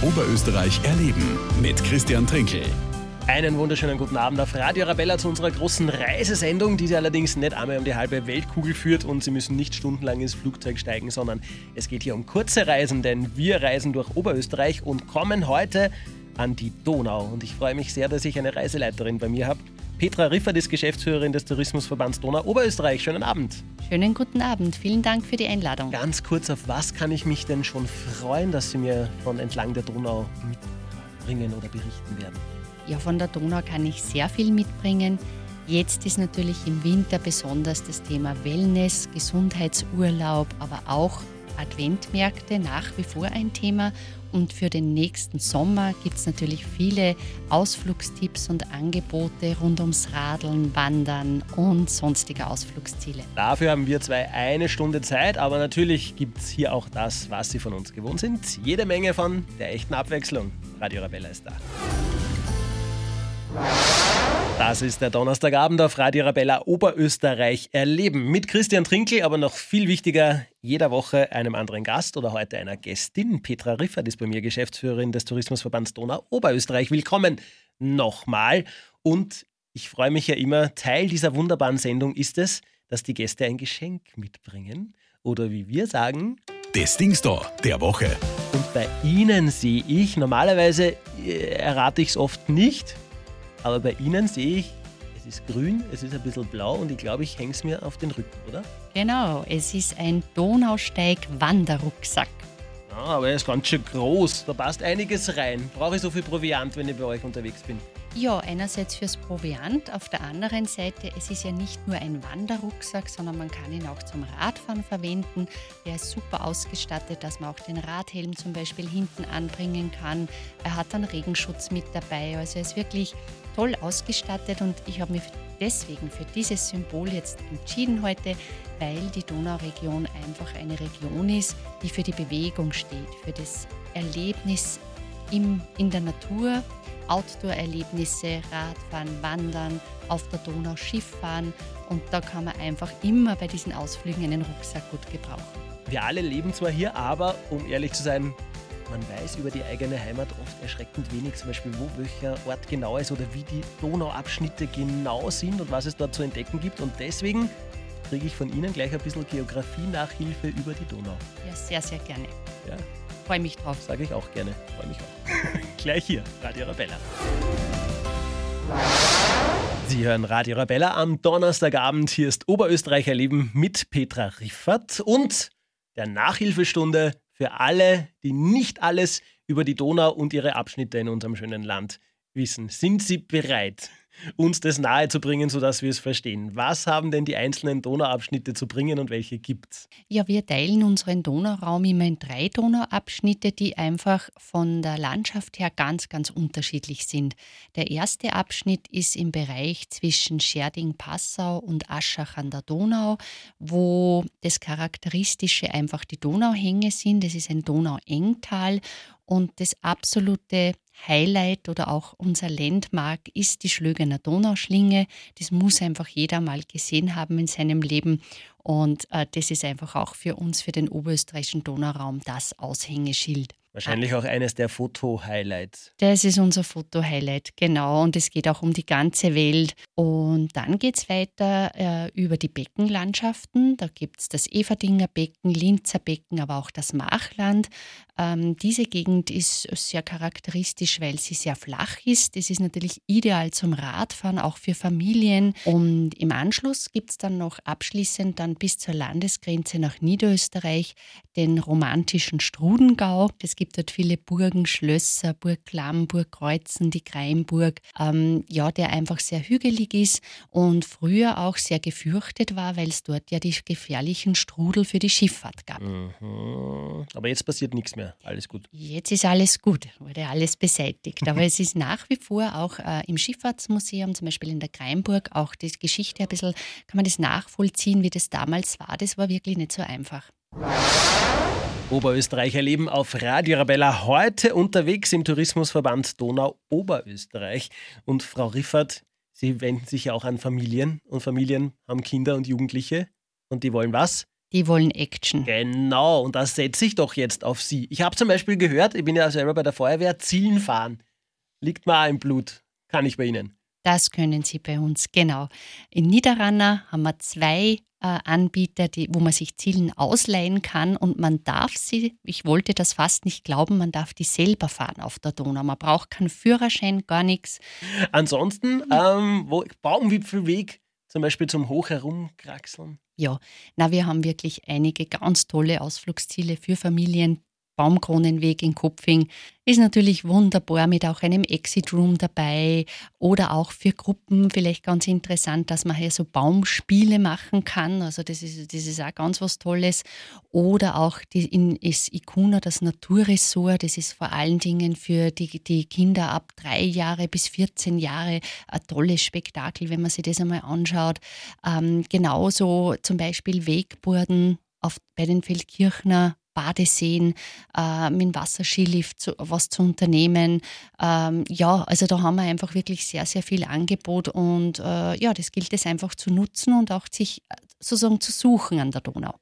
Oberösterreich erleben mit Christian Trinkel. Einen wunderschönen guten Abend auf Radio Arabella zu unserer großen Reisesendung, die Sie allerdings nicht einmal um die halbe Weltkugel führt und Sie müssen nicht stundenlang ins Flugzeug steigen, sondern es geht hier um kurze Reisen, denn wir reisen durch Oberösterreich und kommen heute an die Donau. Und ich freue mich sehr, dass ich eine Reiseleiterin bei mir habe. Petra Riffert ist Geschäftsführerin des Tourismusverbands Donau Oberösterreich. Schönen Abend. Schönen guten Abend. Vielen Dank für die Einladung. Ganz kurz, auf was kann ich mich denn schon freuen, dass Sie mir von entlang der Donau mitbringen oder berichten werden? Ja, von der Donau kann ich sehr viel mitbringen. Jetzt ist natürlich im Winter besonders das Thema Wellness, Gesundheitsurlaub, aber auch Adventmärkte nach wie vor ein Thema. Und für den nächsten Sommer gibt es natürlich viele Ausflugstipps und Angebote rund ums Radeln, Wandern und sonstige Ausflugsziele. Dafür haben wir eine Stunde Zeit, aber natürlich gibt es hier auch das, was Sie von uns gewohnt sind. Jede Menge von der echten Abwechslung. Radio Arabella ist da. Das ist der Donnerstagabend auf Radio Arabella Oberösterreich erleben. Mit Christian Trinkel, aber noch viel wichtiger, jeder Woche einem anderen Gast oder heute einer Gästin. Petra Riffert ist bei mir Geschäftsführerin des Tourismusverbands Donau Oberösterreich. Willkommen nochmal. Und ich freue mich ja immer, Teil dieser wunderbaren Sendung ist es, dass die Gäste ein Geschenk mitbringen. Oder wie wir sagen, Das Dingstor der Woche. Und bei Ihnen sehe ich, normalerweise errate ich es oft nicht, aber bei Ihnen sehe ich, es ist grün, es ist ein bisschen blau und ich glaube, ich hänge es mir auf den Rücken, oder? Genau, es ist ein Donausteig-Wanderrucksack. Ja, aber er ist ganz schön groß, da passt einiges rein. Brauche ich so viel Proviant, wenn ich bei euch unterwegs bin? Ja, einerseits fürs Proviant, auf der anderen Seite, es ist ja nicht nur ein Wanderrucksack, sondern man kann ihn auch zum Radfahren verwenden. Er ist super ausgestattet, dass man auch den Radhelm zum Beispiel hinten anbringen kann. Er hat einen Regenschutz mit dabei, also er ist wirklich toll ausgestattet und ich habe mich deswegen für dieses Symbol jetzt entschieden heute, weil die Donauregion einfach eine Region ist, die für die Bewegung steht, für das Erlebnis in der Natur, Outdoor-Erlebnisse, Radfahren, Wandern, auf der Donau Schifffahren und da kann man einfach immer bei diesen Ausflügen einen Rucksack gut gebrauchen. Wir alle leben zwar hier, aber um ehrlich zu sein, man weiß über die eigene Heimat oft erschreckend wenig, zum Beispiel wo welcher Ort genau ist oder wie die Donauabschnitte genau sind und was es dort zu entdecken gibt und deswegen kriege ich von Ihnen gleich ein bisschen Geografie-Nachhilfe über die Donau. Ja, sehr, sehr gerne. Ja. Freue mich drauf. Sage ich auch gerne. Freue mich auch. Gleich hier, Radio Arabella. Sie hören Radio Arabella am Donnerstagabend. Hier ist Oberösterreich erleben mit Petra Riffert und der Nachhilfestunde für alle, die nicht alles über die Donau und ihre Abschnitte in unserem schönen Land wissen. Sind Sie bereit, uns das nahezubringen, sodass wir es verstehen? Was haben denn die einzelnen Donauabschnitte zu bringen und welche gibt's? Ja, wir teilen unseren Donauraum immer in 3 Donauabschnitte, die einfach von der Landschaft her ganz, ganz unterschiedlich sind. Der erste Abschnitt ist im Bereich zwischen Scherding-Passau und Aschach an der Donau, wo das Charakteristische einfach die Donauhänge sind. Das ist ein Donauengtal und das absolute Highlight oder auch unser Landmark ist die Schlögener Donauschlinge. Das muss einfach jeder mal gesehen haben in seinem Leben und das ist einfach auch für uns, für den oberösterreichischen Donauraum, das Aushängeschild. Wahrscheinlich auch eines der Foto-Highlights. Das ist unser Foto-Highlight, genau. Und es geht auch um die ganze Welt. Und dann geht es weiter über die Beckenlandschaften. Da gibt es das Everdinger Becken, Linzer Becken, aber auch das Machland. Diese Gegend ist sehr charakteristisch, weil sie sehr flach ist. Das ist natürlich ideal zum Radfahren, auch für Familien. Und im Anschluss gibt es dann noch abschließend dann bis zur Landesgrenze nach Niederösterreich den romantischen Strudengau. Es gibt dort viele Burgen, Schlösser, Burg Klamm, Burg Kreuzen, die Kreinburg, der einfach sehr hügelig ist und früher auch sehr gefürchtet war, weil es dort ja die gefährlichen Strudel für die Schifffahrt gab. Mhm. Aber jetzt passiert nichts mehr. Alles gut. Jetzt ist alles gut, wurde alles beseitigt. Aber es ist nach wie vor auch im Schifffahrtsmuseum, zum Beispiel in der Kreinburg, auch die Geschichte ein bisschen, kann man das nachvollziehen, wie das damals war. Das war wirklich nicht so einfach. Oberösterreich erleben auf Radio Arabella. Heute unterwegs im Tourismusverband Donau Oberösterreich. Und Frau Riffert, Sie wenden sich ja auch an Familien und Familien haben Kinder und Jugendliche und die wollen was? Die wollen Action. Genau, und das setze ich doch jetzt auf Sie. Ich habe zum Beispiel gehört, ich bin ja selber bei der Feuerwehr, Zielen fahren. Liegt mir auch im Blut. Kann ich bei Ihnen. Das können Sie bei uns, genau. In Niederranna haben wir 2 Anbieter, wo man sich Zielen ausleihen kann und man darf sie, ich wollte das fast nicht glauben, man darf die selber fahren auf der Donau. Man braucht keinen Führerschein, gar nichts. Ansonsten, Baumwipfelweg zum Beispiel zum Hoch herumkraxeln. Ja, wir haben wirklich einige ganz tolle Ausflugsziele für Familien. Baumkronenweg in Kopfing ist natürlich wunderbar mit auch einem Exit Room dabei oder auch für Gruppen vielleicht ganz interessant, dass man hier so Baumspiele machen kann. Also das ist auch ganz was Tolles. Oder auch in Ikuna, das Naturressort, das ist vor allen Dingen für die Kinder ab 3 Jahre bis 14 Jahre ein tolles Spektakel, wenn man sich das einmal anschaut. Genauso zum Beispiel Wakeboarden bei den Feldkirchner Badeseen, mit dem Wasserskilift was zu unternehmen. Also da haben wir einfach wirklich sehr, sehr viel Angebot und das gilt es einfach zu nutzen und auch sich sozusagen zu suchen an der Donau.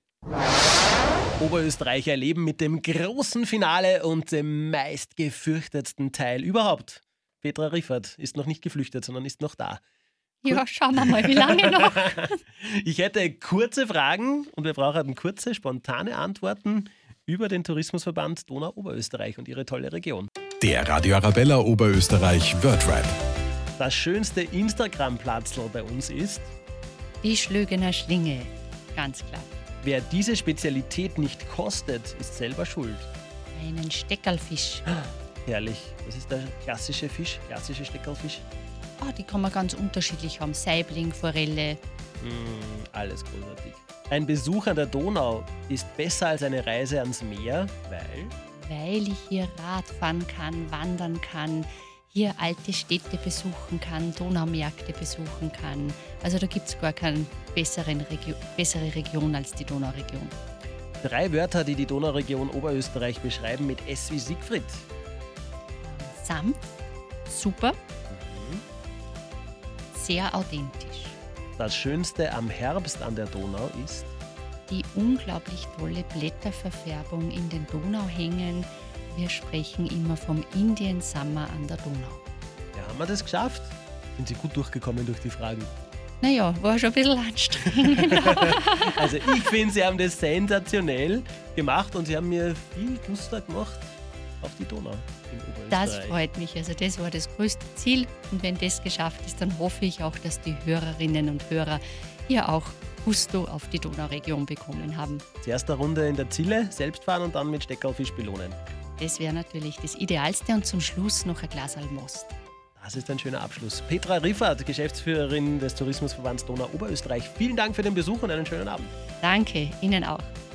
Oberösterreich erleben mit dem großen Finale und dem meistgefürchtetsten Teil überhaupt. Petra Riffert ist noch nicht geflüchtet, sondern ist noch da. Ja, schauen wir mal, wie lange noch. Ich hätte kurze Fragen und wir brauchen kurze, spontane Antworten über den Tourismusverband Donau-Oberösterreich und ihre tolle Region. Der Radio Arabella Oberösterreich Wordrap. Das schönste Instagram-Platzl bei uns ist die Schlögener Schlinge, ganz klar. Wer diese Spezialität nicht kostet, ist selber schuld. Einen Steckerlfisch. Herrlich. Das ist der klassische Steckerlfisch. Die kann man ganz unterschiedlich haben. Saibling, Forelle. Alles großartig. Ein Besuch an der Donau ist besser als eine Reise ans Meer, weil ich hier Radfahren kann, wandern kann, hier alte Städte besuchen kann, Donaumärkte besuchen kann. Also da gibt es gar keine bessere Region als die Donauregion. 3 Wörter, die die Donauregion Oberösterreich beschreiben mit S wie Siegfried. Sanft, super, sehr authentisch. Das Schönste am Herbst an der Donau ist die unglaublich tolle Blätterverfärbung in den Donauhängen. Wir sprechen immer vom Indian Summer an der Donau. Ja, haben wir das geschafft? Sind Sie gut durchgekommen durch die Fragen? Naja, war schon ein bisschen anstrengend. Also ich finde, Sie haben das sensationell gemacht und Sie haben mir viel Lust gemacht auf die Donau in Oberösterreich. Das freut mich. Also das war das größte Ziel. Und wenn das geschafft ist, dann hoffe ich auch, dass die Hörerinnen und Hörer hier auch Gusto auf die Donauregion bekommen haben. Zuerst eine Runde in der Zille, selbst fahren und dann mit Steckerlfisch belohnen. Das wäre natürlich das Idealste und zum Schluss noch ein Glas Most. Das ist ein schöner Abschluss. Petra Riffert, Geschäftsführerin des Tourismusverbands Donau-Oberösterreich. Vielen Dank für den Besuch und einen schönen Abend. Danke, Ihnen auch.